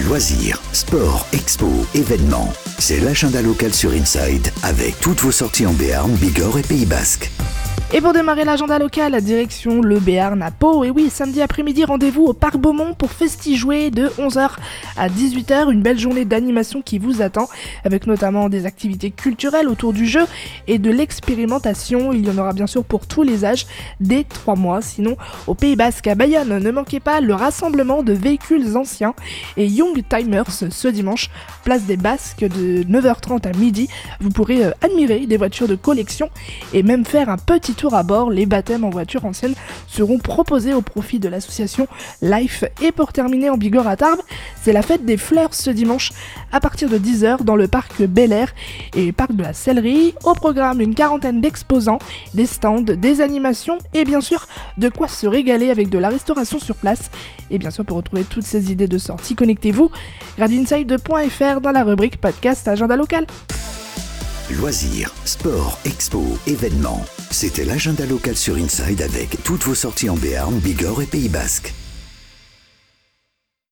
Loisirs, sport, expo, événements. C'est l'agenda local sur Inside avec toutes vos sorties en Béarn, Bigorre et Pays Basque. Et pour démarrer l'agenda local, direction le Béarn à Pau. Et oui, samedi après-midi, rendez-vous au Parc Beaumont pour Festi-Jouer de 11h à 18h. Une belle journée d'animation qui vous attend, avec notamment des activités culturelles autour du jeu et de l'expérimentation. Il y en aura bien sûr pour tous les âges, dès 3 mois. Sinon, au Pays Basque à Bayonne, ne manquez pas le rassemblement de véhicules anciens et Young Timers ce dimanche, place des Basques de 9h30 à midi. Vous pourrez admirer des voitures de collection et même faire un petit tour à bord. Les baptêmes en voiture ancienne seront proposés au profit de l'association Life. Et pour terminer en Bigorre à Tarbes, c'est la fête des fleurs ce dimanche à partir de 10h dans le parc Bel Air et parc de la Sellerie. Au programme, une quarantaine d'exposants, des stands, des animations et bien sûr de quoi se régaler avec de la restauration sur place. Et bien sûr, pour retrouver toutes ces idées de sortie, connectez-vous radioside.fr dans la rubrique podcast agenda local. Loisirs, sport, expo, événements. C'était l'agenda local sur Inside avec toutes vos sorties en Béarn, Bigorre et Pays Basque.